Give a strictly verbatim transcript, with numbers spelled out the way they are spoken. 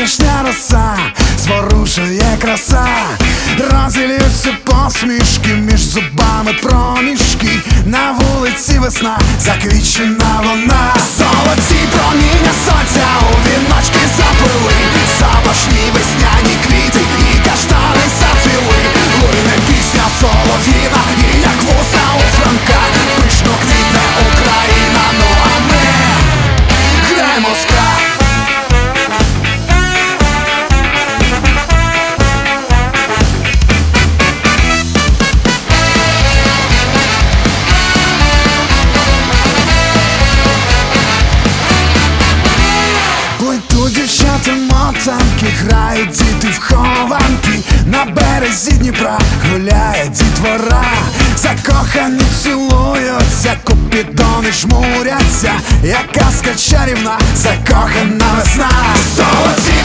сонячна роса, зворушує краса, розілюються посмішки, між зубами проміжки. На вулиці весна, заквічена вона. Золоті проміння сонця у віночки заплили, запашні весняні квіти і каштани зацвіли. Лине пісня солов'їна, і як вуса у Франка, пишно квітне Україна, ну а ми граємо ска. Плетуть дівчата мотанки, грають діти в хованки. На березі Дніпра гуляє дітвора, закохані цілуються, купідони жмуряться, як казка чарівна, закохана весна. Золоті